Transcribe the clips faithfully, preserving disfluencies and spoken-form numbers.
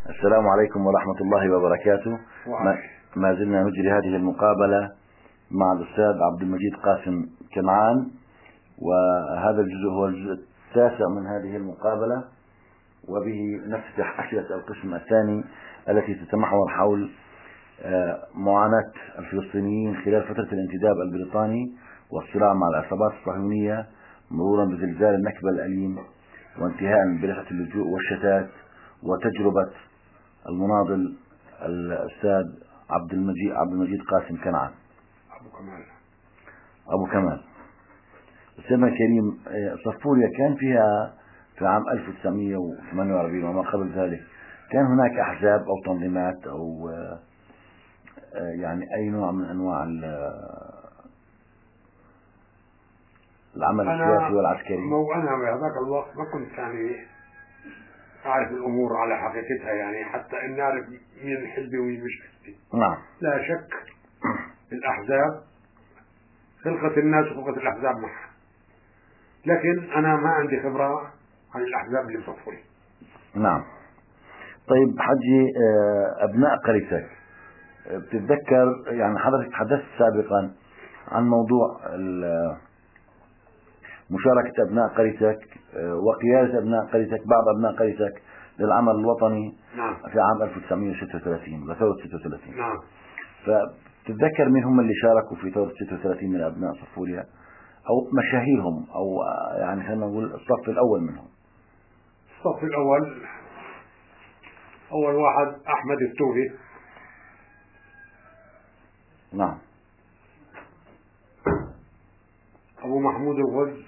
السلام عليكم ورحمة الله وبركاته. ما, ما زلنا نجري هذه المقابلة مع الأستاذ عبد المجيد قاسم كنعان، وهذا الجزء هو الجزء التاسع من هذه المقابلة، وبه نفتح أسئلة القسم الثاني التي تتمحور حول معاناة الفلسطينيين خلال فترة الانتداب البريطاني والصراع مع العصابات الصهيونية، مرورا بزلزال النكبة الأليم، وانتهاء برحلة اللجوء والشتات، وتجربة المناضل الأستاذ عبد المجيد عبد المجيد قاسم كنعان. أبو كمال أبو كمال أستاذنا الكريم، صفوريا كان فيها في عام ألف وتسعمئة وثمانية وأربعين وما قبل ذلك كان هناك أحزاب أو تنظيمات أو يعني أي نوع من أنواع العمل السياسي والعسكري؟ مو أنا بهذاك الوقت ما كنت يعني أعرف الأمور على حقيقتها، يعني حتى إن أعرف مين حزبي ومين مش حزبي. نعم. لا شك الأحزاب خلقت الناس وخلقت الأحزاب معها، لكن أنا ما عندي خبرة عن الأحزاب اللي بصفوني. نعم. طيب حجي، أبناء قريتك بتتذكر، يعني حضرتك تحدثت سابقا عن موضوع مشاركة أبناء قريتك وقيادة أبناء قريتك بعض أبناء قريتك للعمل الوطني. نعم. في عام ألف وتسعمئة وستة وثلاثين لثورة ستة وثلاثين. نعم. فتتذكر مين هم اللي شاركوا في ثورة ستة وثلاثين من أبناء صفوريا، أو مشاهيرهم، أو يعني خلينا نقول الصف الأول منهم؟ الصف الأول أول واحد أحمد التوري. نعم. أبو محمود الغز.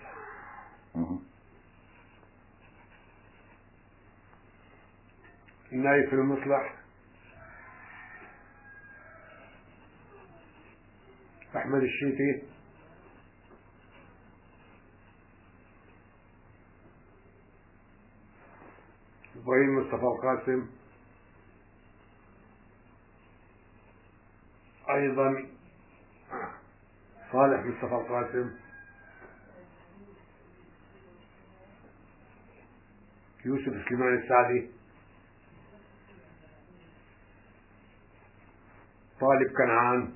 نايف المصلح. أحمد الشيتي. إبراهيم مصطفى القاسم. أيضا صالح مصطفى القاسم. يوسف سليمان السعدي. طالب كنعان.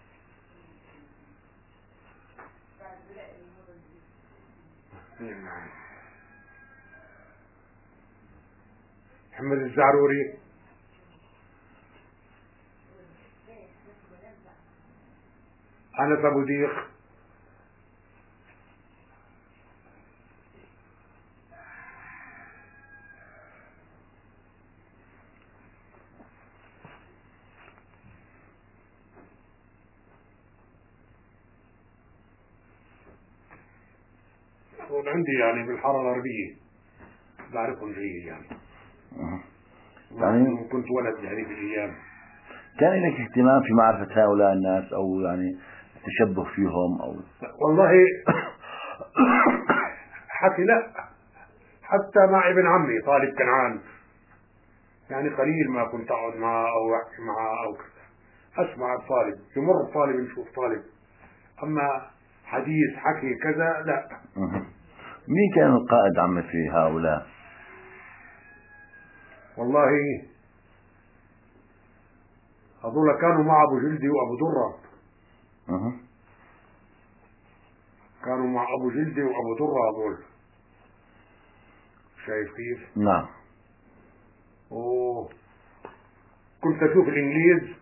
محمد الزعروري. أنس أبو ديخ. عندي يعني بالحارة الغربية بعرفهم جيد يعني. يعني كنت ولد هذيك الأيام. كان لك اهتمام في معرفة هؤلاء الناس، أو يعني تشبه فيهم، أو؟ والله حتى لا، حتى مع ابن عمي طالب كنعان يعني قليل ما كنت أقعد معه أو أحكي معه أو كذا، أسمع الطالب، يمر طالب نشوف طالب، أما حديث حكي كذا لا. مين كان القائد عمي في هؤلاء؟ والله هذول كانوا مع أبو جلدي وأبو درة. أه. كانوا مع أبو جلدي وأبو درة هذول، شايف كيف؟ نعم. أوه. كنت أشوف الإنجليز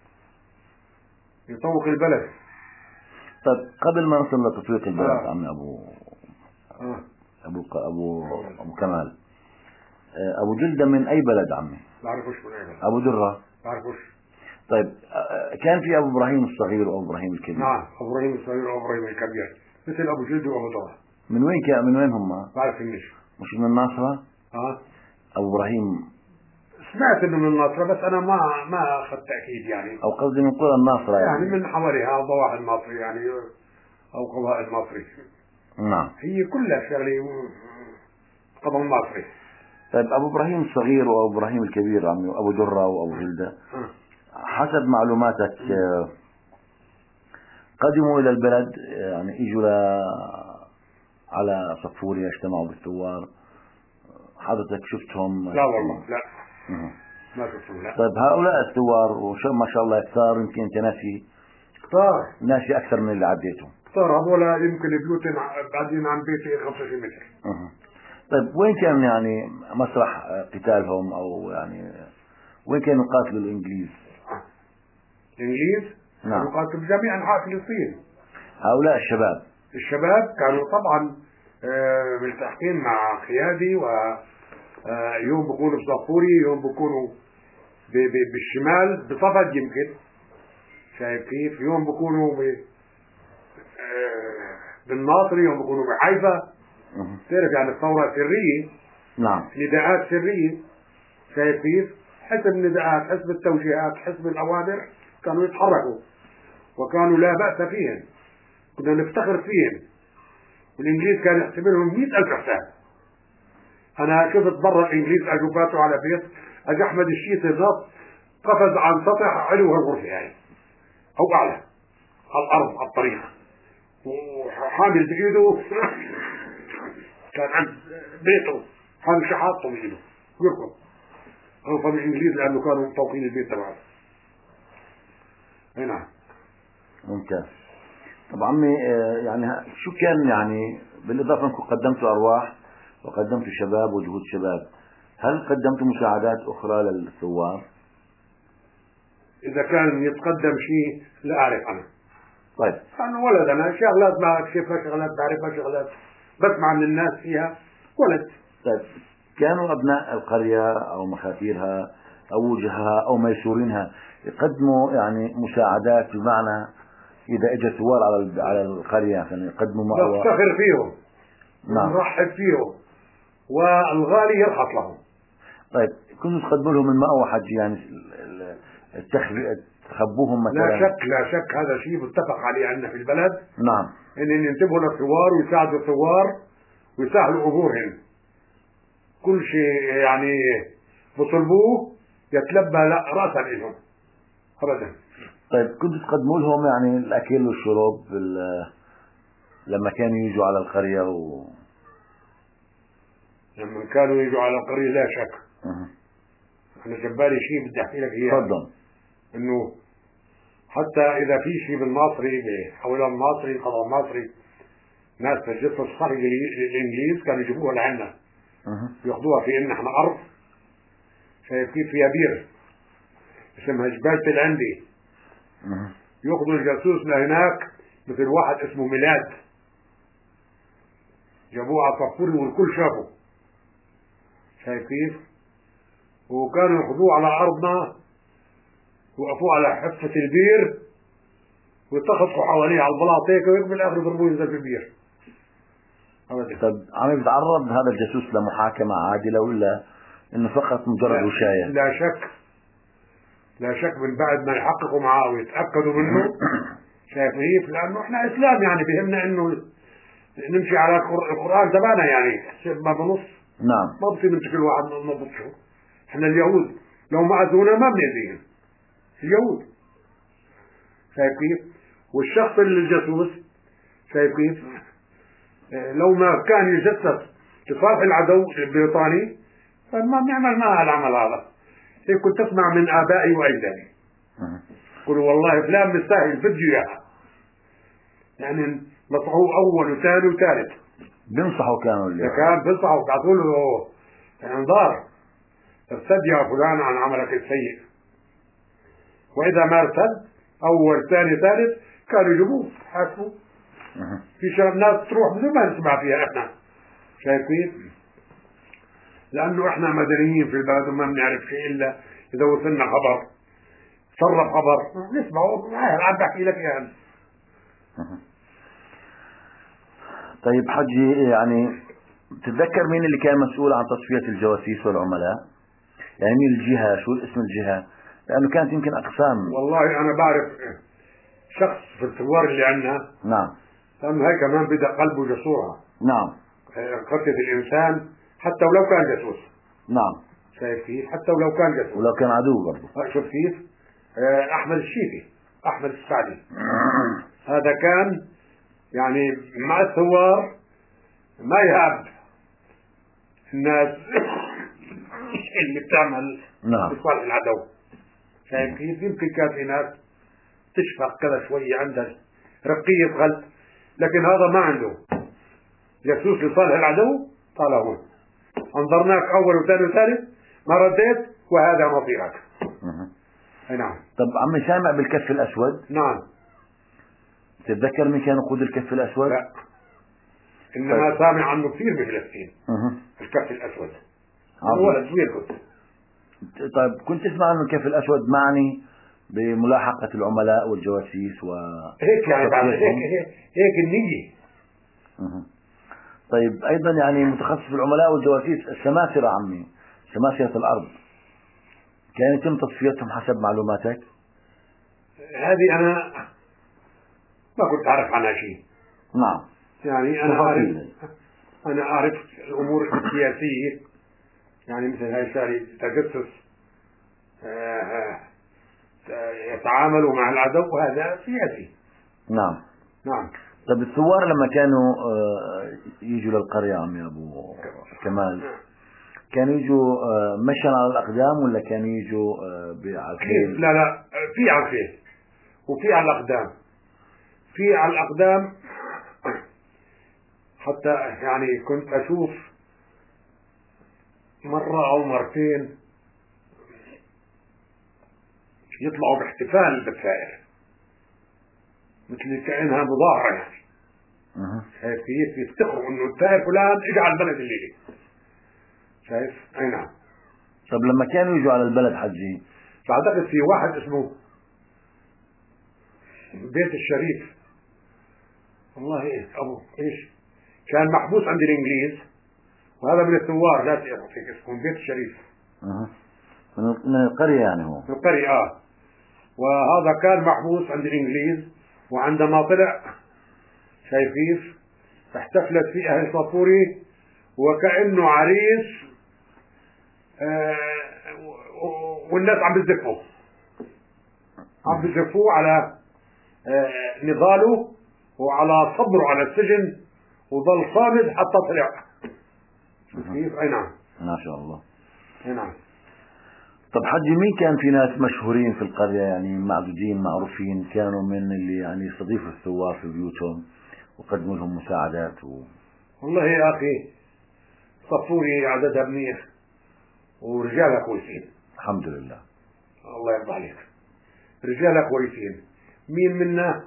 يطوق البلد. طيب قبل ما نصل لتطويق البلد آه. عمي أبو آه. أبو أبو أبو كمال، أبو جلدة من أي بلد عمي؟ بعرفوش من أي بلد. أبو درة؟ بعرفوش. طيب كان في أبو إبراهيم الصغير وأبو إبراهيم الكبير؟ نعم، أبو إبراهيم الصغير وأبو إبراهيم الكبير مثل أبو جلد وأبو درة. من وين كان من وين هم؟ بعرف النش. مش من الناصرة؟ آه. أبو إبراهيم سمعت إنه من الناصرة، بس أنا ما ما أخذت تأكيد يعني. أو قصدي من قرى الناصرة يعني. يعني من حواليها ضواحي المصري يعني، أو قضاء المصري. نعم. هي كلها شغلة قضاء المصري. طيب أبو إبراهيم الصغير وأبو إبراهيم الكبير عمي، وأبو درة وأبو جلدة، حسب معلوماتك قدموا إلى البلد، يعني إجوا على صفوريا، اجتمعوا بالثوار، حضرتك شفتهم؟ لا والله لا. مه. لا. طيب هؤلاء الثوار وشو ما شاء الله كثار، يمكن انت ناسي كثار ناسي اكثر من اللي عديته. كثار هذولا يمكن بيوتين بعدين عن بيتي خمسة وعشرين متر. أه. طيب وين كان يعني مسرح قتالهم، او يعني وين كانوا يقاتلوا الانجليز؟ الانجليز نعم. كانوا يقاتلوا بجميع انحاء فلسطين. هؤلاء الشباب الشباب كانوا طبعا آه ملتحقين مع خيادي، و آه يوم بيكونوا بصفوري، يوم بيكونوا بالشمال بصفد يمكن، شايف كيف؟ يوم بيكونوا ب آه بالناصري، يوم بيكونوا بحيفا. تعرف يعني الثورة سرية. نعم. نداءات سرية، شايف كيف؟ حسب النداءات، حسب التوجيهات، حسب الأوامر كانوا يتحركوا، وكانوا لا بأس فيهم، كنا نفتخر فيهم. والإنجليز كانوا يحسبوا مئة ألف حساب. أنا شفت برا الإنجليز أجوا فاتوا على بيت، أجا أحمد الشيث النط قفز عن سطح علو الغرفة يعني أو أعلى على الأرض على الطريق، وحامل بإيده كان عند بيته حامل شحاطه بإيده يركض. خوفا من الإنجليز لأنه كانوا مطوقين البيت تبعه. أي نعم. ممتاز. طب عمي يعني شو كان يعني بالإضافة أنكم قدمتوا أرواح وقدمتوا شباب وجهود شباب، هل قدمتوا مساعدات أخرى للثوار؟ إذا كان يتقدم شيء لا أعرف أنا. طيب. أنا ولد، أنا شغلات ما أكشفها، شغلات بعرفها، شغلات بسمع من الناس فيها، ولد. طيب كانوا أبناء القرية أو مخاثيرها أو وجهها أو ميسورينها يقدموا يعني مساعدات، بمعنى إذا إجا ثوار على على القرية يعني يقدموا مأوى؟ نفتخر فيهم. نعم. نرحب فيهم، والغالي يرخص لهم. طيب كنتوا تقدموا لهم المأوى حج يعني تخبوهم مثلا؟ لا شك لا شك، هذا شيء متفق عليه عندنا في البلد. نعم. إن ينتبهوا للثوار ويساعدوا الثوار ويسهلوا أمورهم. كل شيء يعني بطلبوه يتلبى لا رأسا لهم أبدا. طيب كنتوا تقدموا لهم يعني الأكل والشرب لما كانوا يجوا على القرية و... لما كانوا يجوا على القرية لا شك. أه. أنا جبالي شيء بدي أحكي لك إياه. تفضل. إنه حتى إذا في شيء بالناصري حول الناصري قضاء الناصري، ناس تجسس صحي للإنجليز كانوا يجيبوها لعنا. أه. ياخذوها في إن إحنا أرض، شايف كيف فيها بير اسمها جبالة العندي. أه. ياخذوا الجاسوس لهناك، مثل واحد اسمه ميلاد جابوه على صفوري والكل شافه، شايف كيف؟ وكانوا ياخذوه على أرضنا، وقفوه على حفة البير ويتخطوا حواليه على البلاط هيك، ويقبل بالآخر يضربوه ينزل في البير. طب عم بيتعرض هذا الجاسوس لمحاكمة عادلة ولا إنه فقط مجرد وشاية؟ لا شك لا شك، من بعد ما يحققوا معاه ويتأكدوا منه، شايف كيف؟ لأنه إحنا إسلام يعني بهمنا إنه نمشي على القرآن تبعنا يعني ما بنص. نعم. ما بصير نمسك الواحد نضبطه. إحنا اليهود لو ما أذونا ما بنأذيهم، اليهود، شايف كيف؟ والشخص اللي الجاسوس، شايف كيف؟ لو ما كان يجسس لصالح العدو البريطاني فما بنعمل معه العمل هذا. هيك كنت تسمع من آبائي وأجدادي يقولوا والله فلان مستاهل بده إياها، يعني نصحوه أول وثاني وثالث، بينصحوا كانوا اللي كان بينصحوا بيعطوا له انذار، ارتد يا فلان عن عملك السيء. وإذا ما ارتد أول ثاني ثالث كانوا يجيبوه حاسبوه. في شباب ناس تروح بدون ما نسمع فيها احنا، شايف كيف؟ لأنه احنا مدنيين في البلد وما بنعرف شيء إلا إذا وصلنا خبر سرب خبر نسمعه. عم بحكي لك يعني. طيب حجي، يعني تتذكر مين اللي كان مسؤول عن تصفية الجواسيس والعملاء؟ يعني مين الجهة؟ شو اسم الجهة؟ لأنه كانت يمكن أقسام. والله أنا بعرف شخص في الثوار اللي عندنا. نعم. لأنه هي كمان بدأ قلبه جسورها. نعم. قتل الإنسان حتى ولو كان جاسوس. نعم. شايف كيف؟ حتى ولو كان جاسوس. ولو كان عدو برضه. شوف كيف؟ أحمد الشيفي، أحمد السعدي هذا كان يعني مع الثوار ما يهاب الناس اللي بتعمل نعم. لصالح العدو. شايف كيف؟ يمكن كان في ناس تشفق كذا شوية، عندها رقية غلط، لكن هذا ما عنده. جاسوس لصالح العدو، طال هون انظرناك أول وثاني وثالث ما رديت، وهذا مصيرك. أي نعم. طب عمي سامع بالكف الأسود؟ نعم. تتذكر من كان يقود الكف الأسود؟ لا، إنما طيب. سامع عنه كثير بفلسطين. أه. الكف الأسود ولد صغير كنت. طيب كنت تسمع أنه الكف الأسود معني بملاحقة العملاء والجواسيس و هيك يعني بعد هيك هيك, هيك النية. أه. طيب أيضا يعني متخصص في العملاء والجواسيس السماسرة عمي، سماسرة الأرض، كان يتم تصفيتهم حسب معلوماتك؟ هذه أنا ما كنت أعرف عنها شيء. نعم. يعني أنا أعرف أنا أعرف الأمور السياسية، يعني مثل هاي الشاري تجسس يتعاملوا مع العدو، وهذا سياسي. نعم. نعم. طب الثوار لما كانوا يجوا للقرية عمي أبو كمال، كانوا يجوا مشيا على الأقدام ولا كانوا يجوا على الخيل؟ لا لا، في على الخيل وفي على الأقدام. في على الأقدام حتى يعني كنت أشوف مرة أو مرتين يطلعوا باحتفال بالثائر، مثل كأنها مظاهرة يعني. أه. شايف كيف؟ يفتخروا إنه الثائر فلان إجا على البلد الليلة. شايف؟ أي نعم. طب لما كانوا يجوا على البلد حجي، فأعتقد في واحد اسمه بيت الشريف، والله إيه أبو إيش، كان محبوس عند الإنجليز، وهذا من الثوار، لا تعرف هيك اسمه بيت الشريف. أه. من القرية يعني هو. من القرية آه. وهذا كان محبوس عند الإنجليز، وعندما طلع شايف كيف؟ احتفلت فيه أهل صفوري وكأنه عريس، آه والناس عم بتزفوا عم بتزفوه على آه نضاله وعلى صبره على السجن، وظل صامد حتى طلع. كيف؟ أي نعم. ما شاء الله. أي نعم. طب حجي مين كان في ناس مشهورين في القرية يعني معدودين معروفين كانوا من اللي يعني يستضيفوا الثوار في بيوتهم وقدموا لهم مساعدات و... والله يا أخي صفوري عددها منيح ورجالها كويسين الحمد لله. الله يرضى عليك، رجالها كويسين. مين منا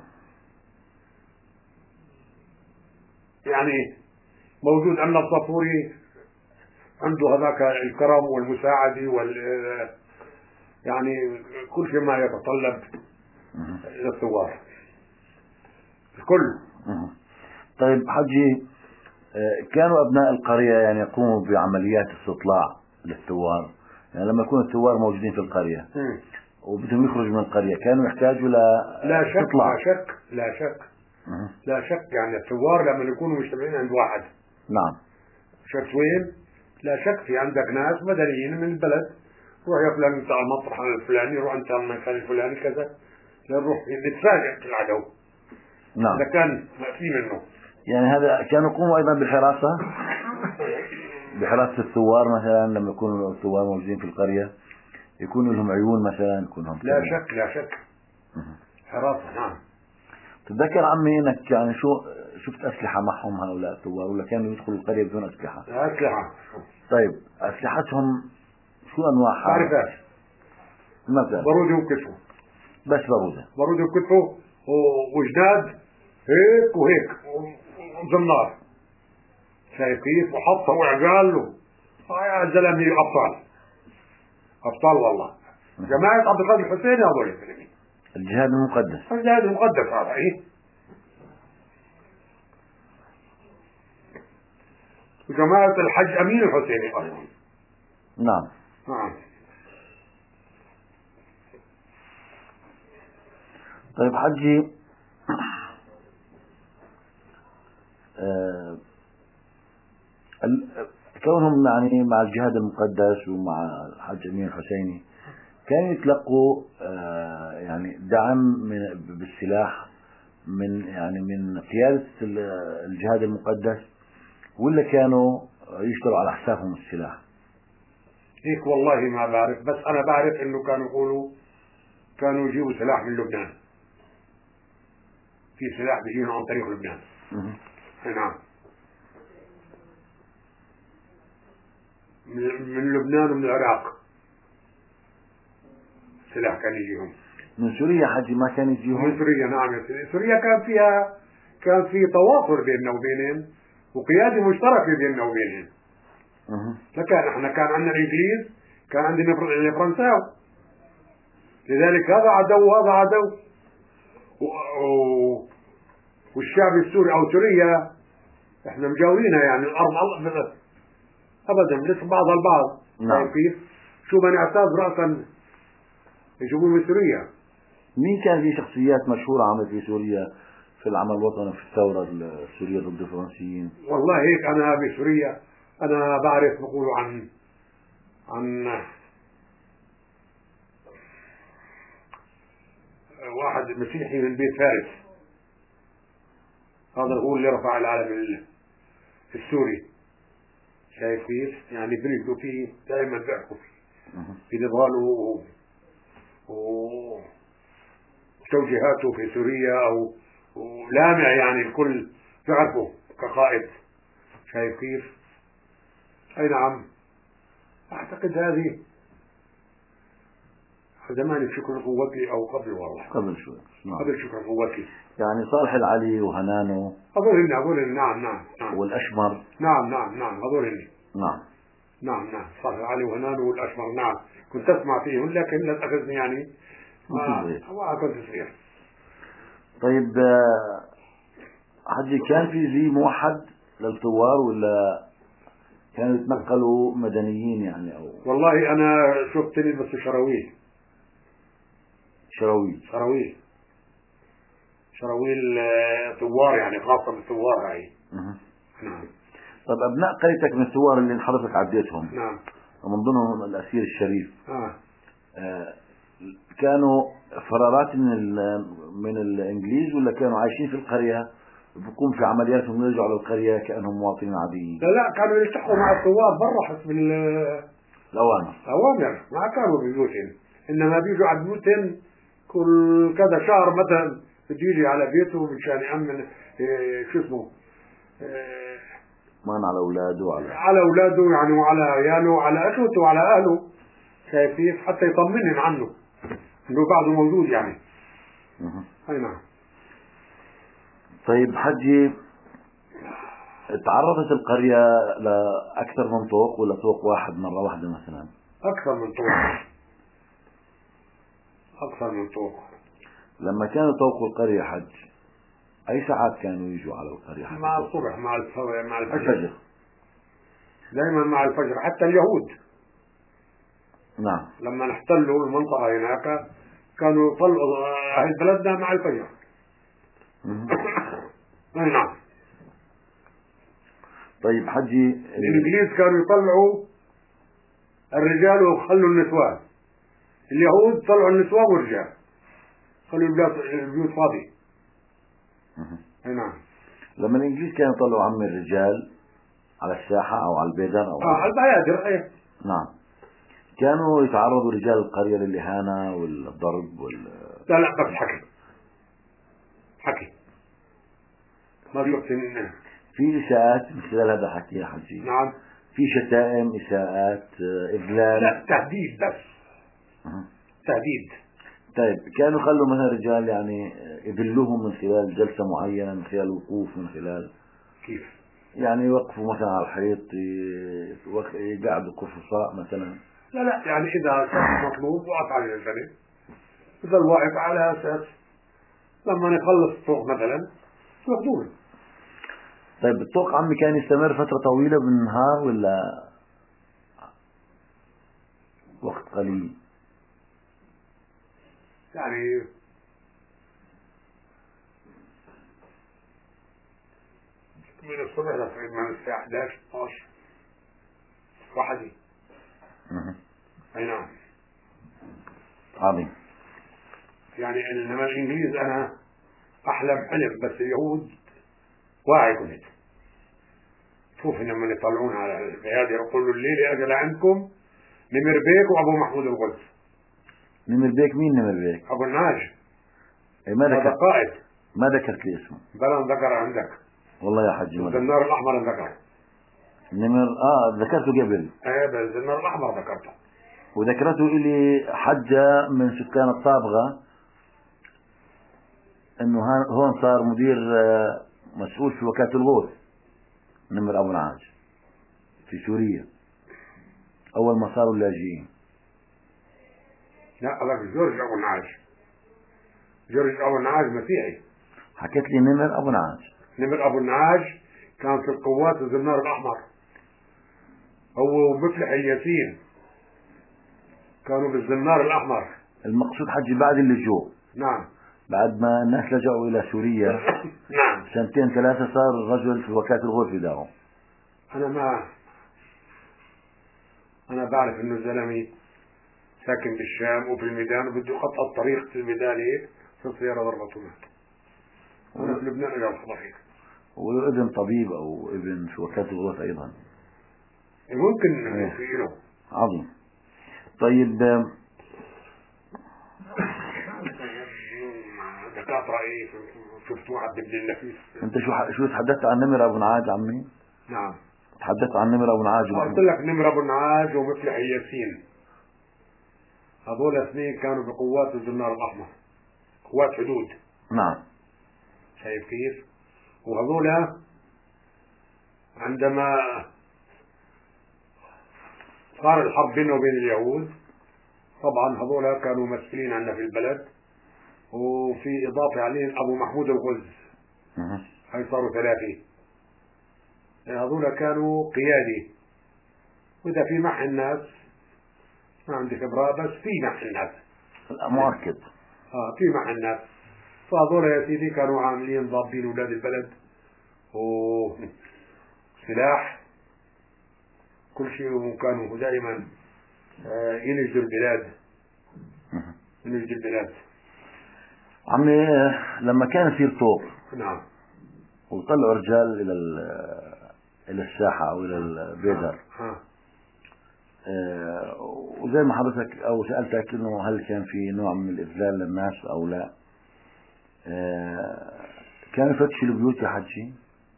يعني موجود أن الصفوري عنده هذاك الكرم والمساعدة وال يعني كل شيء ما يتطلب للثوار الكل. طيب حجي، كانوا أبناء القرية يعني يقوموا بعمليات استطلاع للثوار، يعني لما يكون الثوار موجودين في القرية وبدهم يخرجوا من القرية كانوا يحتاجوا ل لا شك لا شك لا شك لا شك يعني الثوار لما يكونوا مجتمعين عند واحد. نعم. شفت وين؟ لا شك في عندك ناس مدنيين من البلد، روح يا فلان انت على المطرح الفلاني، روح انت على المكان الفلاني كذا، نروح نتفاجئ في العدو. نعم. إذا كان في منه يعني هذا كانوا يقوموا أيضا بالحراسة بحراسة الثوار مثلا لما يكونوا الثوار موجودين في القرية يكونوا لهم عيون مثلا يكون لهم. لا شك لا شك حراسة. نعم. تتذكر عمي انك يعني شو شفت اسلحة معهم هؤلاء الثوار ولا كانوا يدخلوا القرية بدون اسلحة؟ اسلحة. طيب اسلحتهم شو انواعها؟ تعرفهاش؟ ما بتعرف. بارودة وكتفه بس بارودة. بارودة وكتفه وجناد هيك وهيك وزنار، شايف كيف؟ وحطها وعقال له يا زلمه ابطال ابطال والله. جماعة عبد القادر الحسيني هذول الفيلمين الجهاد المقدس. الجهاد المقدس هذا ايه. وجماعة الحج امين الحسيني ايضا. نعم. نعم. طيب حجي، آه كونهم يعني مع الجهاد المقدس ومع الحج أمين الحسيني كانوا يتلقوا آه يعني دعم من بالسلاح من يعني من قيادة الجهاد المقدس ولا كانوا يشتروا على حسابهم السلاح؟ هيك والله ما بعرف، بس أنا بعرف إنه كانوا يقولوا كانوا يجيبوا سلاح من لبنان، في سلاح بيجينا عن طريق لبنان. نعم، من لبنان ومن العراق سلاح كان يجيهم. من سوريا حجي ما كان يجيهم؟ من سوريا نعم يا سيدي. سوريا كان فيها كان في تواصل بيننا وبينهم وقيادة مشتركة بيننا وبينهم. لكن احنا كان عندنا الانجليز، كان عندنا الفرنساوي، لذلك هذا عدو وهذا عدو. والشعب السوري او سوريا احنا مجاورينها، يعني الارض ابدا لسه بعض البعض. نعم. كيف شو ما نعتاد راسا يجيبون من سوريا. مين كان في شخصيات مشهورة عملت في سوريا في العمل الوطني في الثورة السورية ضد الفرنسيين؟ والله هيك انا بسوريا انا بعرف بقولوا عن عن واحد مسيحي من بيت فارس، هذا هو اللي رفع العلم السوري. شايف كيف؟ يعني بيركضوا فيه دائما، بيحكوا فيه في نضاله وتوجيهاته في سوريا، او لامع يعني الكل بيعرفه كقائد. شايف كيف؟ اي نعم. اعتقد هذه زمان شكر قوتي او قبل، والله قبل شوي. نعم. قبل شكر قوتي، يعني صالح العلي وهنانو هذول هن هذول نعم نعم نعم والاشمر. نعم نعم نعم هذول هن. نعم نعم نعم صالح العلي وهنانو والاشمر. نعم كنت اسمع فيهم لكن لا تاخذني يعني ما ما كنت صغير. طيب حجي كان في زي موحد للثوار ولا كانوا يتنقلوا مدنيين يعني؟ او والله انا شفتني بس شراويل شراويل شراويل شراويل ثوار، يعني خاصة بالثوار هاي. نعم. طيب ابناء قريتك من الثوار اللي حضرتك عديتهم، نعم، ومن ضمنهم الاسير الشريف، آه. آه كانوا فرارات من من الانجليز ولا كانوا عايشين في القرية بيقوم في عملياتهم ويرجعوا للقرية كأنهم مواطنين عاديين؟ لا لا كانوا يلتحقوا مع الثوار برا حسب الأوامر. الأوامر، ما كانوا ببيوتهم، إنما بيجوا على بيوتهم كل كذا شهر مثلا، بده يجي على بيته مشان يأمن إيه شو اسمه إيه مان على أولاده وعلى على أولاده يعني، وعلى عياله وعلى أخوته وعلى أهله. شايف كيف؟ حتى يطمنهم عنه إنه بعده موجود يعني. أي نعم. طيب حجي، تعرضت القرية لأكثر من طوق ولا طوق واحد مرة واحدة مثلا؟ أكثر من طوق، أكثر من طوق. لما كانوا طوقوا القرية حج، أي ساعات كانوا يجوا على القرية؟ مع الصبح، مع الفجر، مع الفجر, الفجر. دائما مع الفجر. حتى اليهود نعم لما نحتلوا المنطقة هناك كانوا يطلعوا أهل بلدنا مع الفجر. أي نعم. طيب حجي، الإنجليز كانوا يطلعوا الرجال ويخلوا النسوان، اليهود طلعوا النسوان والرجال، خلوا البيوت فاضية. أي نعم. لما الإنجليز كانوا يطلعوا عم الرجال على الساحة أو على البيدر أو آه على البيادر. أيه. نعم. كانوا يتعرضوا رجال القرية للإهانة والضرب وال لا لا بس حكي حكي ما شفت إن في إساءات من خلال هذا الحكي يا حجي؟ نعم. في شتائم، إساءات، إذلال؟ لا تهديد بس. أه. تهديد. طيب كانوا يخلوا مثلا رجال يعني يذلوهم من خلال جلسة معينة، من خلال وقوف، من خلال كيف؟ يعني يوقفوا مثلا على الحيط يقعدوا كفصاء مثلا؟ لا لا يعني إذا كان مطلوب وقف على الجنة يظل واقف على أساس لما نخلص الطوق مثلا ياخذوه. طيب الطوق عمي كان يستمر فترة طويلة بالنهار ولا وقت قليل؟ يعني من الصبح لتقريبا الساعة إحدى عشر اثنا عشر وحدي. أي نعم. عظيم. يعني إنما الإنجليز أنا أحلم حلم، بس اليهود واعي كنت. شوف لما يطلعون على البيادر يقولوا الليلة أجل عندكم نمر بيك وأبو محمود الغز. نمر بيك مين نمر بيك؟ أبو النعاج. إيه ما ذكرت؟ قائد. ما ذكرت لي اسمه. بلا ذكر عندك. والله يا حجي. الزنار الأحمر ذكر. نمر آه ذكرته قبل. إيه بالزنار الأحمر ذكرته. وذكرته إلي حجة من سكان الطابغة إنه هون صار مدير مسؤول في وكالة الغوث. نمر أبو النعاج في سوريا أول ما صاروا اللاجئين. لا هذاك جورج أبو النعاج. جورج أبو النعاج مسيحي. حكيت لي نمر أبو النعاج. نمر أبو النعاج كان في القوات الزنار الأحمر. هو ومفلح الياسين كانوا بالزنار الأحمر. المقصود حجي بعد اللجوء. نعم. بعد ما الناس لجأوا إلى سوريا. نعم. سنتين ثلاثة صار رجل في وكالة الغوث بداهم. أنا ما أنا بعرف إنه الزلمة ساكن بالشام وفي الميدان وبده يقطع الطريق في الميدان هيك في السيارة ضربته مات. وأنا في لبنان إلى الصباحين. وله ابن طبيب أو ابن في وكالة الغوث أيضا. ممكن في له. عظيم. طيب دكاترة إيه شفت واحد ابن النفيس. أنت شو شو تحدثت عن نمر أبو النعاج عمي؟ نعم. تحدثت عن نمر أبو النعاج. قلت لك نمر أبو النعاج ومفلح الياسين. هذول اثنين كانوا بقوات الزنار الأحمر. قوات حدود. نعم. شايف كيف؟ وهذول عندما صار الحرب بينه وبين اليهود طبعا هذول كانوا ممثلين عندنا في البلد وفي إضافة عليهم أبو محمود الغز. هاي صاروا ثلاثة. هذول كانوا قيادي وإذا في مع الناس ما عندي خبرة بس في مع الناس. مؤكد. آه في مع الناس. فهذول يا سيدي كانوا عاملين ضابين أولاد البلد وسلاح كل شيء وكانوا دائما ينجدوا البلاد. ينجدوا البلاد. عمي لما كان يصير طوق. نعم. وطلعوا رجال إلى إلى الساحة أو إلى البيدر. ها. آه وزي ما حضرتك أو سألتك إنه هل كان في نوع من الإذلال للناس أو لا؟ آه كانوا يفتشوا البيوت يا حجي؟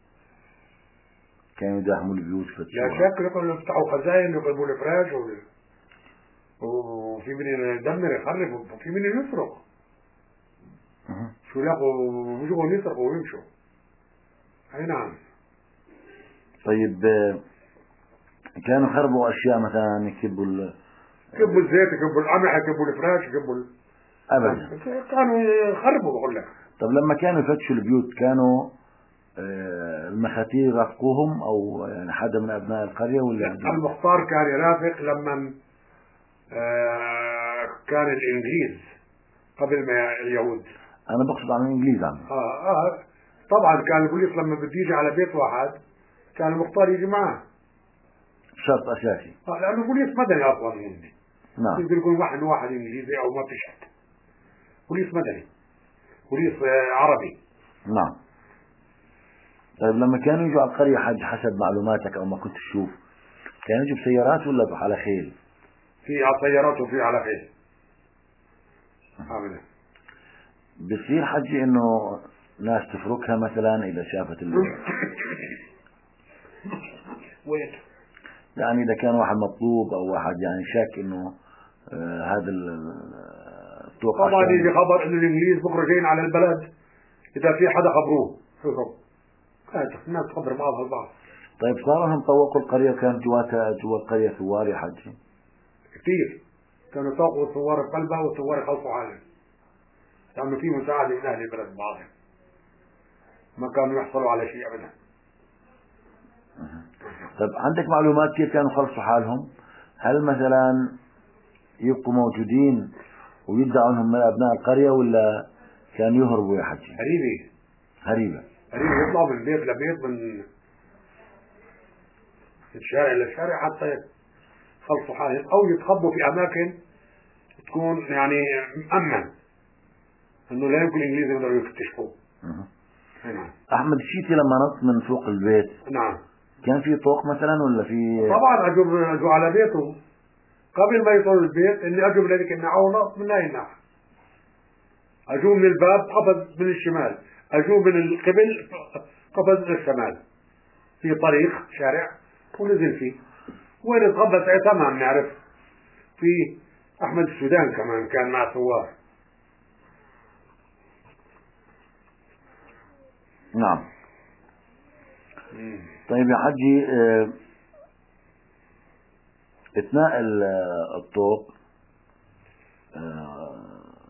كانوا يداهموا البيوت يفتشوها؟ لا شك يقولوا يفتحوا خزائن يقلبوا الفراش وفي من يدمر يخرب وفي من يسرق. أه. شو لقوا بيجوا يسرقوا ويمشوا. أي نعم. طيب كانوا خربوا أشياء مثلا يكبوا ال يكبوا الزيت يكبوا القمح يكبوا الفراش يكبوا ال... أبدا. كانوا يخربوا بقول لك. طب لما كانوا يفتشوا البيوت كانوا المخاتير رافقوهم أو يعني حدا من أبناء القرية ولا؟ المختار كان يرافق لما كان الإنجليز قبل ما اليهود. أنا بقصد عن الإنجليز عم. آه آه طبعا كان البوليس لما بده يجي على بيت واحد كان المختار يجي معه. شرط أساسي. آه لأنه البوليس مدني أصلا مني. نعم. يقدر يكون واحد واحد إنجليزي أو ما في شك. بوليس مدني. بوليس عربي. نعم. طيب لما كانوا يجوا على القرية حج حسب معلوماتك أو ما كنت تشوف كانوا يجوا بسيارات ولا على خيل؟ في على سيارات وفي على خيل. آمنة. بصير حجي إنه ناس تفركها مثلا إذا شافت ال وين؟ يعني إذا كان واحد مطلوب أو واحد يعني شاك إنه آه هذا الطوق طبعا يجي خبر إنه الإنجليز بكرة جايين على البلد إذا في حدا خبروه. شوفوا. كانت الناس تخبر بعضها البعض. طيب صاروا هم طوقوا القرية وكان جواتها جوا القرية ثوار يا حجي؟ كثير. كانوا يطوقوا ثوار قلبها وثوار يخلصوا حالهم. لأنه في مساعدة من أهل البلد بعضهم. ما كانوا يحصلوا على شيء أبدا. طيب عندك معلومات كيف كانوا يخلصوا حالهم؟ هل مثلا يبقوا موجودين ويدعوا انهم من ابناء القرية ولا كانوا يهربوا يا حجي؟ هريبة. هريبة. هريبة يطلعوا من بيت لبيت من الشارع للشارع حتى يخلصوا حالهم او يتخبوا في اماكن تكون يعني مأمن انه لا يمكن الانجليز يقدروا يكتشفوه. نعم. احمد الشيتي لما نط من فوق البيت نعم كان في طوق مثلا ولا في؟ طبعا اجوا اجوا على بيته قبل ما يدخل البيت إني أجوا من هذيك النعونة من هاي الناحية، أجوا من الباب قفز من الشمال، أجوا من القبل قفز من الشمال، في طريق شارع ونزل فيه. وين اتغبى ساعتها ما بنعرف. في أحمد السودان كمان كان مع ثوار. نعم. طيب يا حجي، اه اثناء الطوق اه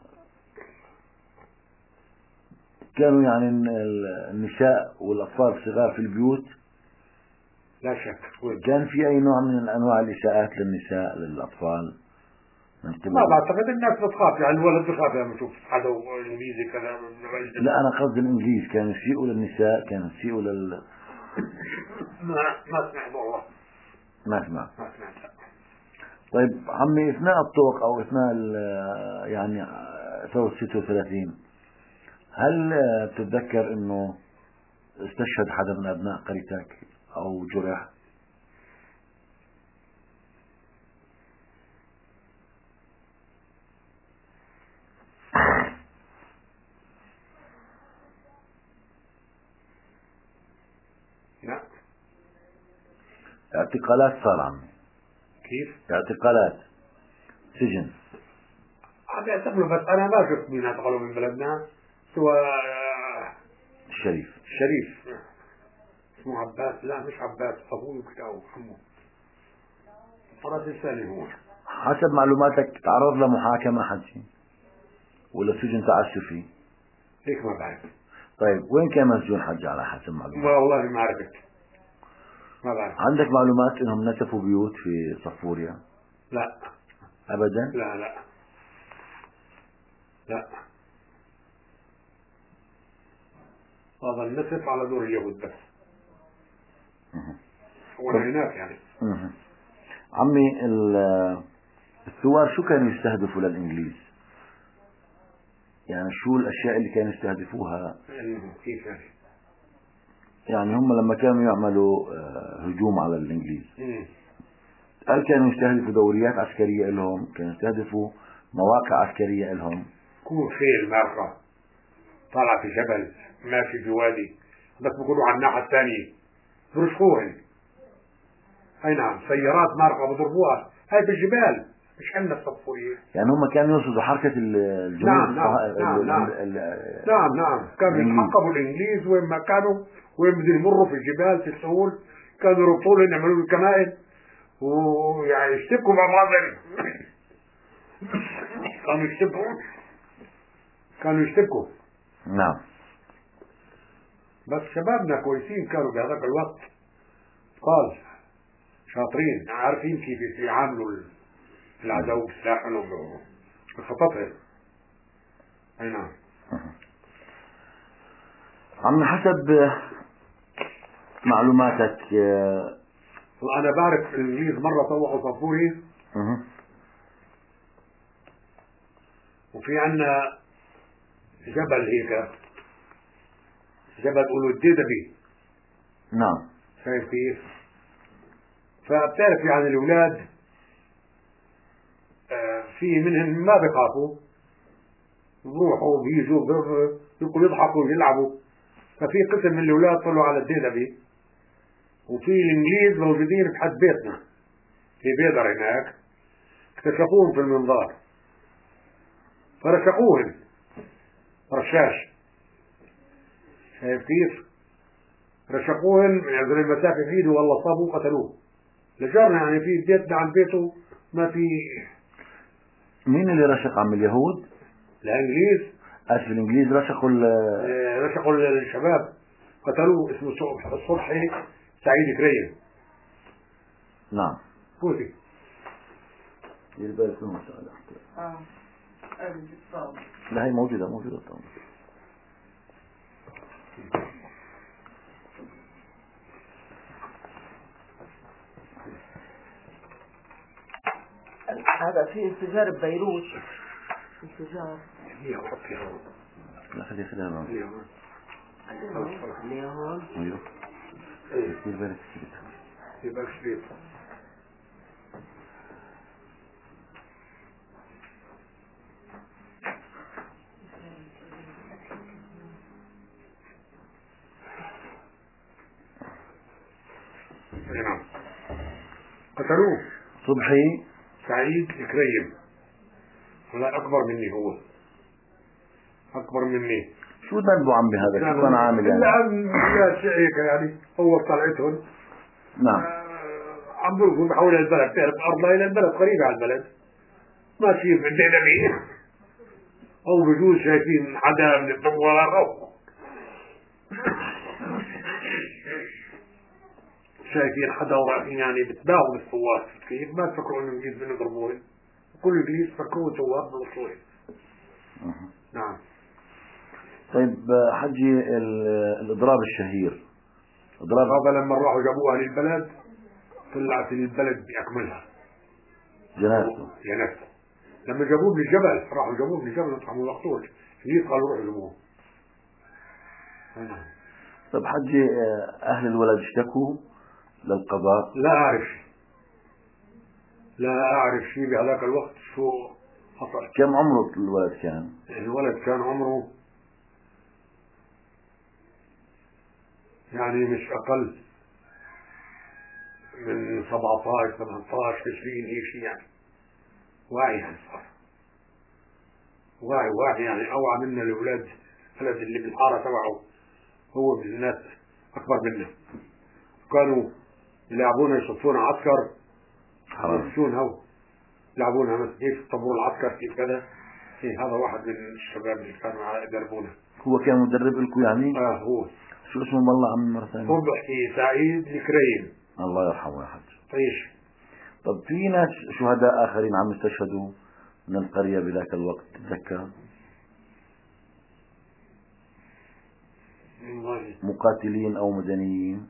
كانوا يعني النساء والأطفال الصغار في البيوت؟ لا شك. كان في أي نوع من أنواع الإساءات للنساء للأطفال؟ ما بعتقد الناس بتخاف، يعني الولد بخاف لما يشوف حدا انجليزي كذا. لا أنا قصدي الإنجليز كانوا يسيئوا للنساء، كانوا يسيئوا لل ما ما سمعت والله. ما سمعت. ما سمعت. طيب عمي، أثناء الطوق أو أثناء يعني ثورة ستة وثلاثين، هل تتذكر إنه استشهد حدا من أبناء قريتك أو جرح؟ لا. اعتقالات صار عمي. كيف؟ اعتقالات، سجن. هذا يعتقلوا، بس أنا ما شفت مين اعتقلوا من بلدنا سوى الشريف. الشريف اسمه عباس. لا مش عباس، أبوه كده وعمه. فرد الثاني هو. حسب معلوماتك تعرض لمحاكمة حجي ولا سجن تعسفي؟ هيك ما بعرف. طيب وين كان مسجون حج على حسب معلوماتك؟ والله ما عرفت، ما بعرف. عندك معلومات انهم نسفوا بيوت في صفوريا؟ لا ابدا. لا لا لا. هذا النسف على دور اليهود بس. وانا هناك يعني. مه. عمي، الثوار شو كانوا يستهدفوا للإنجليز؟ يعني شو الأشياء اللي كانوا يستهدفوها؟ كيف يعني؟ يعني هم لما كانوا يعملوا هجوم على الإنجليز، هل كانوا يستهدفوا دوريات عسكرية لهم؟ كانوا يستهدفوا مواقع عسكرية لهم؟ كون خيل مارقة طالع في جبل ماشي في وادي، بس بيقولوا على الناحية الثانية برشقوهن. أي نعم، سيارات مارقة بضربوها، هاي بالجبال مش عندنا الصفورية. يعني هم كانوا يقصدوا حركة الجنود. نعم نعم نعم نعم نعم نعم كانوا يتحقبوا الإنجليز وين ما كانوا، وين بدهم يمروا في الجبال في السهول، كانوا يربطوا لهم يعملوا لهم كمائن ويعني يشتبكوا مع بعضهم. كانوا يشتبكوا كانوا يشتبكوا نعم. بس شبابنا كويسين كانوا بهذاك الوقت، قال شاطرين عارفين كيف يعاملوا العدو بسلاحهم وخططهم. اي نعم. عم حسب معلوماتك، انا بعرف الانجليز مرة طوعوا صفوري، وفي عنا جبل هيك، جبل قولوا الديدبي. نعم. شايف كيف؟ فبتعرف يعني الاولاد في منهم ما بيخافوا، بروحوا بيجوا بيقولوا يضحكوا ويلعبوا. ففي قسم من الاولاد طلعوا على الديدبي، وفي الانجليز موجودين بحد بيتنا في بيدر هناك، اكتشفوهم في المنظار فرشقوهم رشاش. شايف كيف؟ رشقوهم من عذر المسافة في ايده، والله صابوا قتلوه. لجارنا يعني في بيتنا عن بيته ما في. مين اللي رشق عم اليهود؟ الانجليز. اسف، الانجليز رشقوا رشقوا الشباب قتلوه، اسمه الصبحي سعيد كريم. نعم. فوزي يلبس ما شاء الله. اه لا هي موجودة موجودة طبعا. هذا في انفجار ببيروت. انفجار. لا خلي خليها هون. خليها هون. ايوه. ايه. دير بالك دير بالك شريط. نعم قتلوه. صبحي سعيد الكريم، لا أكبر مني، هو أكبر مني. شو ذنبه عم بهذا؟ شو كان عامل يعني؟ لا هيك يعني، هو طلعتهم نعم. آه عم بيرقوا بحول البلد، تعرف أرضنا إلى البلد قريبة على البلد، ما شيء بدنا فيه، أو بجوز شايفين حدا من الثوار أو شايفين حدا ورايحين يعني بتباهوا بالثوار، كيف ما تفكروا إنه الإنجليز بنضربوه، كل الإنجليز فكروا ثوار بنضربوه. نعم. طيب حجي الإضراب الشهير، إضراب هذا لما راحوا جابوها للبلد طلعت البلد بأكملها جنازته جنازته. لما جابوه من الجبل، راحوا جابوه من الجبل وطعموا مقتول، الإنجليز قالوا روحوا جابوه. نعم. طيب حجي أهل الولد اشتكوا للقضاء؟ لا أعرف، لا أعرف شيء بهذاك الوقت شو حصل. كم عمره الولد كان؟ الولد كان عمره يعني مش أقل من سبعة عشر ثمانية عشر عشرين هيك شيء يعني، واعي يعني، صار واعي واعي يعني، أوعى منا الأولاد الولد اللي بالحارة تبعه، هو من الناس أكبر منا، كانوا يلعبونا يصفون عسكر يمشون هو يلعبونها مثل كيف الطابور العسكر كيف كذا. إيه هذا واحد من الشباب اللي كانوا يدربونا. هو كان مدرب لكم يعني؟ اه هو. شو اسمه والله عم مرة ثانية؟ صبحي سعيد الكريم. الله يرحمه يا حج. طيش. طب في ناس شهداء آخرين عم يستشهدوا من القرية بذاك الوقت تتذكر؟ مقاتلين أو مدنيين؟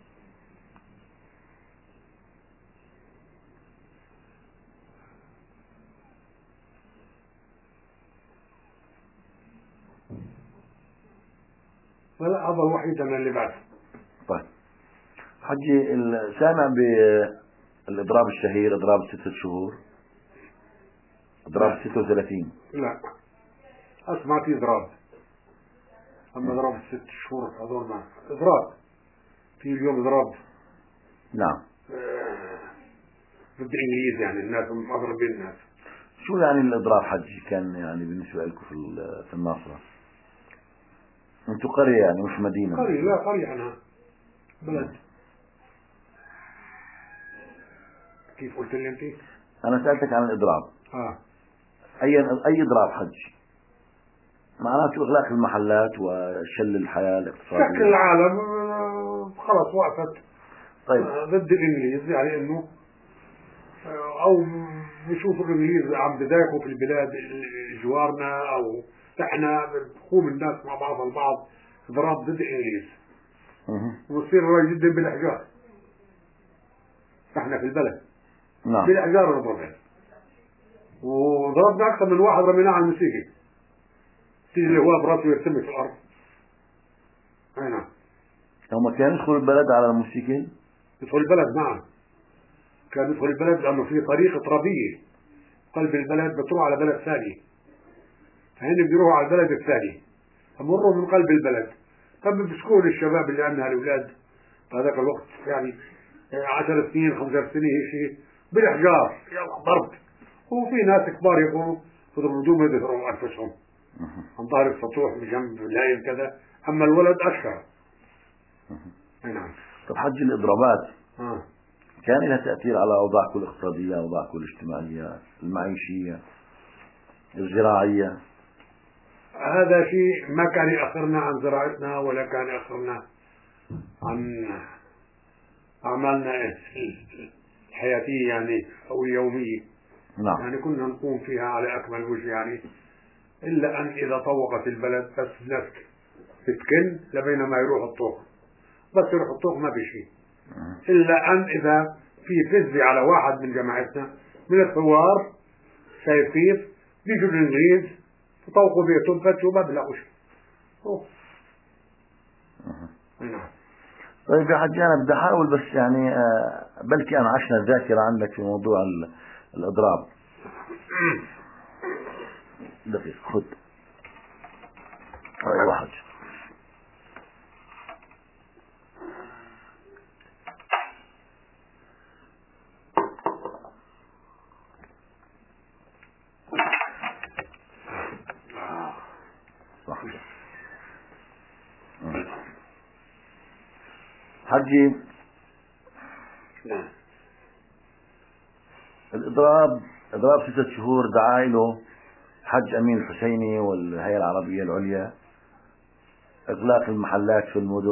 لا هذا الوحيد أنا اللي بعرفه. طيب حجي سامع بالإضراب الشهير، إضراب ستة شهور، إضراب ستة وثلاثين؟ لا أسمع في إضراب، أما إضراب ست شهور هذول ما إضراب في اليوم إضراب. نعم. ضد الإنجليز يعني، الناس مضربين الناس. شو يعني الإضراب حجي كان يعني بالنسبة لكم في في الناصرة؟ أنتوا قرية يعني مش مدينة؟ قرية، لا قرية أنا بلد. كيف قلت لي أنت؟ أنا سألتك عن الإضراب. آه. أي أي إضراب حجي؟ معناته إغلاق المحلات وشل الحياة الاقتصادية. شكل العالم خلاص وقفت. طيب. ضد الإنجليز يعني إنه أو بيشوفوا الإنجليز عم بذاكوا في البلاد جوارنا، أو إحنا بنقوم الناس مع بعض البعض إضراب ضد الإنجليز. ويصير رأي جدا بالأحجار. إحنا في البلد. نعم. بالأحجار نضربها. وضربنا أكثر من واحد رميناه على الموسيقى. تيجي اللي هو براسه يرتمي في الأرض. أي نعم. هم كانوا يدخلوا البلد على الموسيقى؟ يدخل البلد نعم. كان يدخل البلد لأنه في طريق ترابية قلب البلد بتروح على بلد ثاني، فهن بيروحوا على البلد الثاني، مروا من قلب البلد. طب بيسكون الشباب اللي عندنا الأولاد في هذاك الوقت يعني عشر سنين خمسة سنين هيك شيء بالأحجار، يلا ضرب. وفي ناس كبار يقولوا يضربوا بدون ما يدفعوا أنفسهم عن ظهر السطوح بجنب اللاين كذا، أما الولد أشهر. نعم. طب حج الإضرابات آه. كان لها تأثير على أوضاعكم الاقتصادية، أوضاعكم الاجتماعية، المعيشية، الزراعية؟ هذا شيء ما كان يأخرنا عن زراعتنا ولا كان يأخرنا عن أعمالنا الحياتية يعني أو اليومية. نعم. يعني كنا نقوم فيها على أكمل وجه يعني، إلا أن إذا طوقت البلد بس الناس تتكن لبينما يروح الطوق، بس يروح الطوق ما في شيء، إلا أن إذا في فزة على واحد من جماعتنا من الثوار شايفين بيجوا الإنجليز تطوقوا بيتهم فتشوا ما بلاقوا شيء. نعم. طيب يا حجي أنا بدي أحاول بس يعني بلكي أنا عشنا الذاكرة عندك في موضوع الإضراب. دقيقة خد أيوة حج. حجي نعم. الإضراب إضراب ستة شهور دعا له حج أمين الحسيني والهيئة العربية العليا، إغلاق المحلات في المدن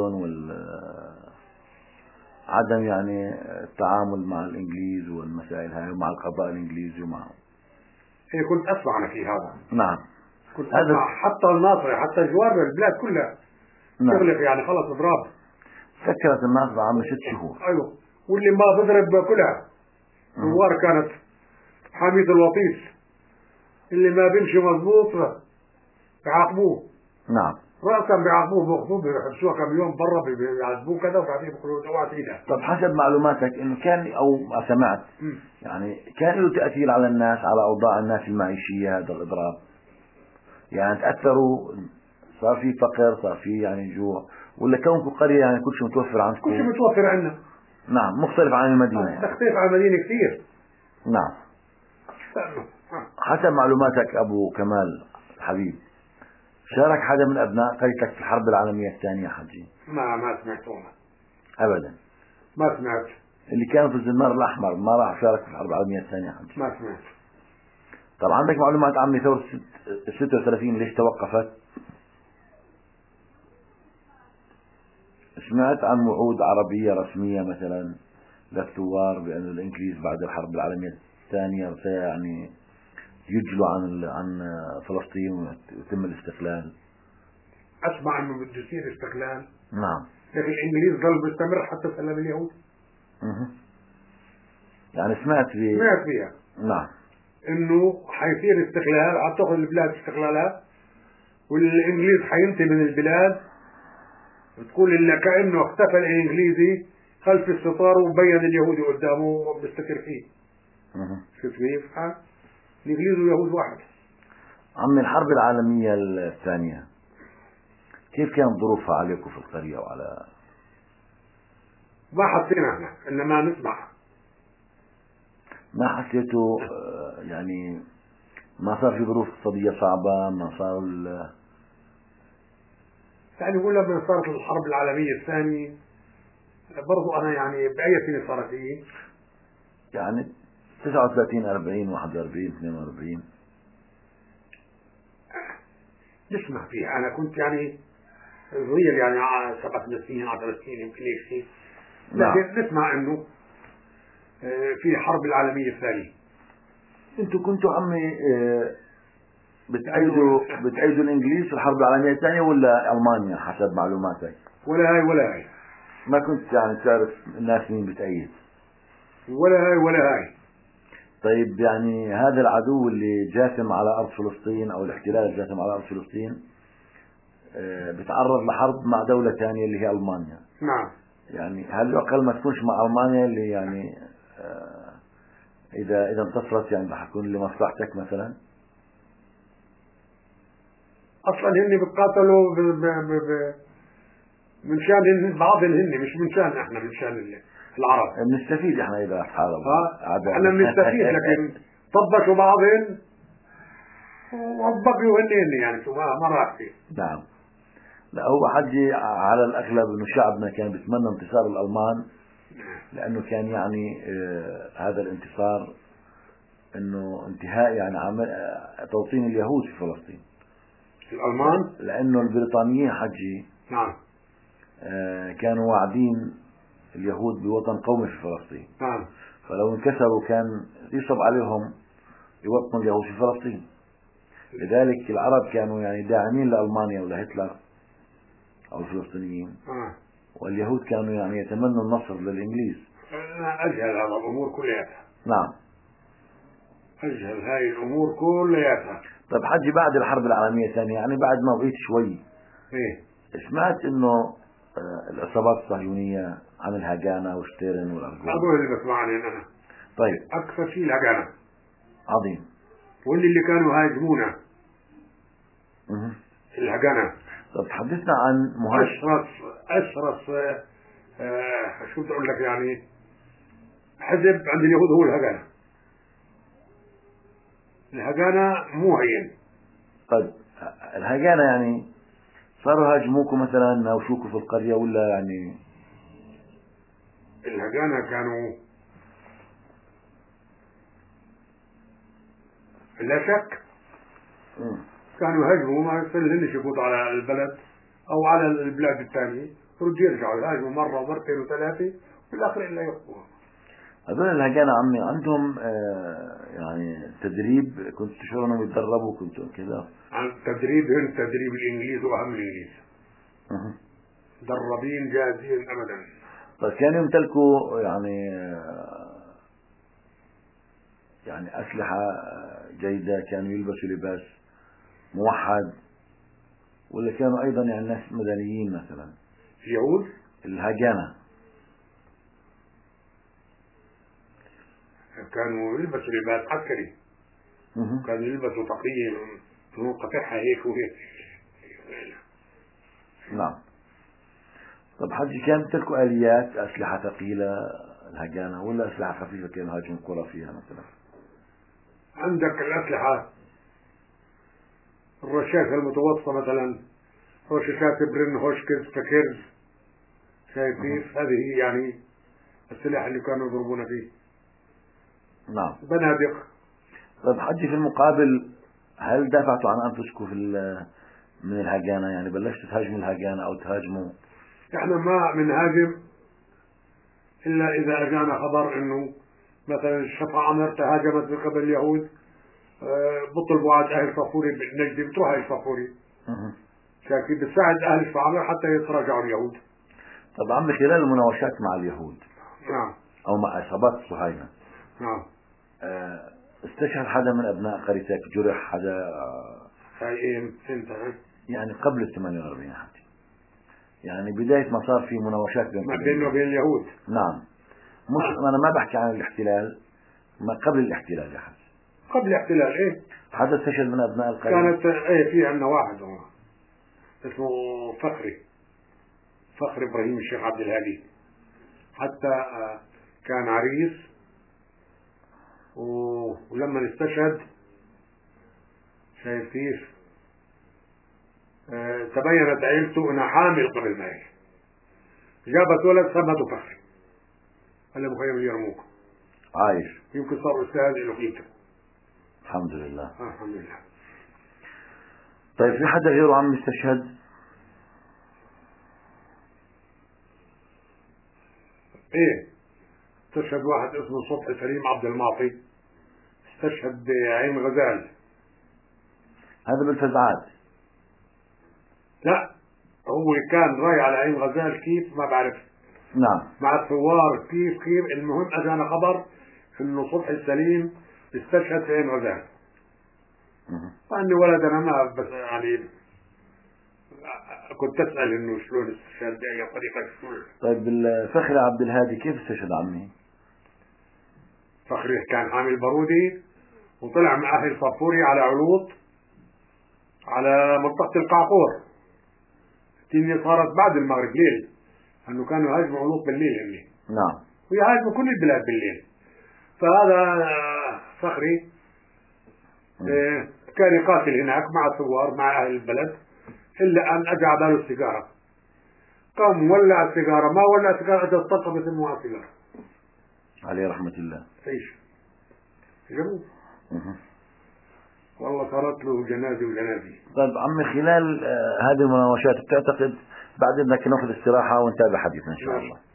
وعدم يعني التعامل مع الإنجليز والمسائل هاي ومع القضاء الإنجليزي ومع إيه كنت أسمع أنا في هذا. نعم. كنت أسمع حتى الناصرة حتى جوار البلاد كلها نعم. تغلق يعني خلص إضراب. سكرت الناصرة عام ست شهور. أيوه، واللي ما بضرب كلها جوار كانت حميد الوطيس، اللي ما بيمشي مضبوط بيعاقبوه. نعم. رأسا بيعاقبوه بياخذوه بيحبسوه كم يوم برا بيعذبوه كذا وبعدين بيقولوا اوعى ايدك. طب حسب معلوماتك انه كان او ما سمعت م. يعني كان له تأثير على الناس، على اوضاع الناس المعيشية هذا الاضراب؟ يعني تأثروا، صار في فقر، صار في يعني جوع، ولا كونكم قرية يعني كل شيء متوفر عندكم؟ كل شيء متوفر عندنا. نعم، مختلف عن المدينة يعني. تختلف عن المدينة كثير. نعم. حسب معلوماتك أبو كمال حبيب، شارك حدا من أبناء قريتك في الحرب العالمية الثانية حجي؟ ما ما سمعتهم أبدا. ما سمعت. اللي كانوا في الزنار الأحمر ما راح شارك في الحرب العالمية الثانية حجي؟ ما سمعت. طب عندك معلومات عن ثورة ستة وثلاثين ليش توقفت؟ سمعت عن وعود عربية رسمية مثلا للثوار بأن الإنجليز بعد الحرب العالمية الثانية يعني يجلوا عن عن فلسطين ويتم الاستقلال؟ أسمع إنه بده يصير استقلال. نعم. لكن الإنجليز ظل مستمر حتى سلام اليهود. اها. يعني سمعت في سمعت فيها. نعم. إنه حيصير استقلال، حتاخذ البلاد استقلالها، والإنجليز حينتهي من البلاد، وتقول إلا كأنه اختفى الإنجليزي خلف الستار وبين اليهودي قدامه بيستتر فيه. اها. شوف كيف؟ الإنجليز واليهود واحد. عمي الحرب العالمية الثانية كيف كانت ظروفها عليكم في القرية وعلى؟ ما حسينا احنا انما نسمع. ما حسيتوا يعني ما صار في ظروف اقتصادية صعبة؟ ما صار ال يعني يقول لما صارت الحرب العالمية الثانية برضو انا يعني بأي سنة صارت هي؟ يعني تسعة وثلاثين أربعين واحد وأربعين اثنين وأربعين نسمع فيها. انا كنت يعني صغير يعني سبع سنين عشر سنين يمكن هيك شيء، لكن نسمع انه في الحرب العالمية الثانية. انتوا كنتوا عمي بتأيدوا بتأيدوا الانجليز في الحرب العالمية الثانية ولا المانيا حسب معلوماتك؟ ولا هاي ولا هاي. ما كنت يعني تعرف الناس مين بتأيد؟ ولا هاي ولا هاي. طيب يعني هذا العدو اللي جاثم على أرض فلسطين أو الاحتلال الجاثم على أرض فلسطين بتعرض لحرب مع دولة ثانية اللي هي ألمانيا. نعم. يعني هل يعقل ما تكونش مع ألمانيا اللي يعني إذا إذا انتصرت يعني رح يكون لمصلحتك مثلا؟ أصلا هن بيقاتلوا ب ب ب ب من شان بعضهم هن، مش من شان احنا، من شان العرب. بنستفيد احنا إذا حاربوا. اه احنا بنستفيد، لكن طبشوا بعضهم وبقوا هن يعني شو ما راح فيه. نعم. لا هو حجي على الأغلب إنه شعبنا كان بيتمنى انتصار الألمان، لأنه كان يعني آه هذا الانتصار إنه انتهاء يعني عمل آه توطين اليهود في فلسطين. الألمان؟ لأنه البريطانيين حجي نعم آه كانوا واعدين اليهود بوطن قومي في فلسطين. نعم. فلو انكسروا كان يصعب عليهم يوطنوا اليهود في فلسطين. لذلك العرب كانوا يعني داعمين لألمانيا ولهتلر أو الفلسطينيين. آه. واليهود كانوا يعني يتمنوا النصر للإنجليز. أنا أجهل هذا الأمور كلها. نعم. أجهل هاي الأمور كلها. طيب حجي بعد الحرب العالمية الثانية يعني بعد ما وعيت شوي إيه سمعت إنه العصابات الصهيونية عن الهاجانا وشتيرن والأرجون. هذول اللي بسمعني أنا. طيب أكثر شيء الهاجانا. عظيم. واللي اللي كانوا يهاجمونا اها الهاجانا. طب حدثنا عن مهاجم أشرس أشرس آه آه شو بدي أقول لك يعني حزب عند اليهود هو الهاجانا. الهاجانا مو هين. طيب الهاجانا يعني صاروا هاجموكم مثلا أو شوكوا في القرية ولا يعني؟ الهجانة كانوا لا شك م. كانوا يهاجموا، ما يصيرش يفوتوا على البلد أو على البلاد الثانية، يردوا يرجعوا يهاجموا مرة ومرتين وثلاثة والآخر إلا يخطوها. هذول الهجانة عمي عندهم آه يعني تدريب، كنت تشوفوا انهم يتدربوا كنتوا كذا؟ عن تدريب هن تدريب الإنجليز وأهم الإنجليز. أه. دربين جاهزين أبدا. بس كانوا يمتلكوا يعني يعني أسلحة جيدة، كانوا يلبسوا لباس موحد، ولا كانوا أيضا يعني ناس مدنيين مثلا؟ اليهود الهجانة كانوا يلبسوا لباس عسكري، أه. كانوا يلبسوا طاقية فنون قطعها هيك وهيك. نعم. طب حجي كان يمتلكوا آليات أسلحة ثقيلة الهجانة ولا أسلحة خفيفة كانوا يهاجموا القرى فيها مثلا؟ عندك الأسلحة الرشاش المتوسطة مثلا، رشاشات برن هوشكز فكرز، شايف كيف؟ هذه يعني السلاح اللي كانوا يضربون فيه. نعم. بنادق. طيب حجي في المقابل هل دافعتوا عن أنفسكم في من الهجانة؟ يعني بلشتوا تهاجموا الهجانة أو تهاجموا؟ احنا ما بنهاجم إلا إذا أجانا خبر إنه مثلا الشفا عمر تهاجمت من قبل اليهود، أه بطلبوا على أهل صفوري بالنجدي، بتروح أهل صفوري شاكي بتساعد أهل الشفا عمر حتى يتراجعوا اليهود. طبعا من خلال المناوشات مع اليهود نعم أو مع عصابات الصهاينة نعم أه استشهد حدا من أبناء قريتك؟ جرح حدا؟ هاي سنة يعني قبل ال ثمانية وأربعين حتى، يعني بداية ما صار في مناوشات بين ما بيننا وبين اليهود. نعم. مش آه. أنا ما بحكي عن الاحتلال، ما قبل الاحتلال يا حد. قبل الاحتلال إيه؟ حدا استشهد من أبناء القرية؟ كانت إيه في عندنا واحد هو اسمه فخري، فخر إبراهيم الشيخ عبد الهادي، حتى كان عريس ولما استشهد شايف كيف اه تبينت عيلته انها حامل قبل ما هي، جابت ولد سمته فخري، قال له مخيم يرموك عايش، يمكن صار استاذ له قيمته. الحمد لله. آه الحمد لله. طيب في حدا غيره عم يستشهد؟ ايه استشهد واحد اسمه صبحي سليم عبد المعطي، استشهد بعين غزال. هذا بالفزعات؟ لا هو كان راي على عين غزال كيف ما بعرف. نعم. مع الثوار كيف كيف المهم اجانا خبر انه صبحي السليم استشهد في عين غزال. واني ولد انا ما بس يعني كنت اسال انه شلون استشهد باي طريقه شلون. طيب الفخري عبد الهادي كيف استشهد عمي؟ فخري كان حامل بارودي وطلع مع اهل صفوري على علوط على منطقه القعقور. الدنيا صارت بعد المغرب ليل، انه كانوا يهاجموا علوط بالليل هني. نعم. ويهاجموا كل البلاد بالليل. فهذا فخري إيه كان يقاتل هناك مع الثوار مع اهل البلد، الا ان اجى باله السيجاره، قام ولع السيجاره، ما ولع السيجاره اجى استلقى بسموها السيجاره عليه رحمه الله. ايش جابوه والله صارت له جنازه وجنازه. طيب عمي خلال آه هذه المناوشات بتعتقد بعد انك ناخذ استراحه ونتابع حديثنا ان شاء الله؟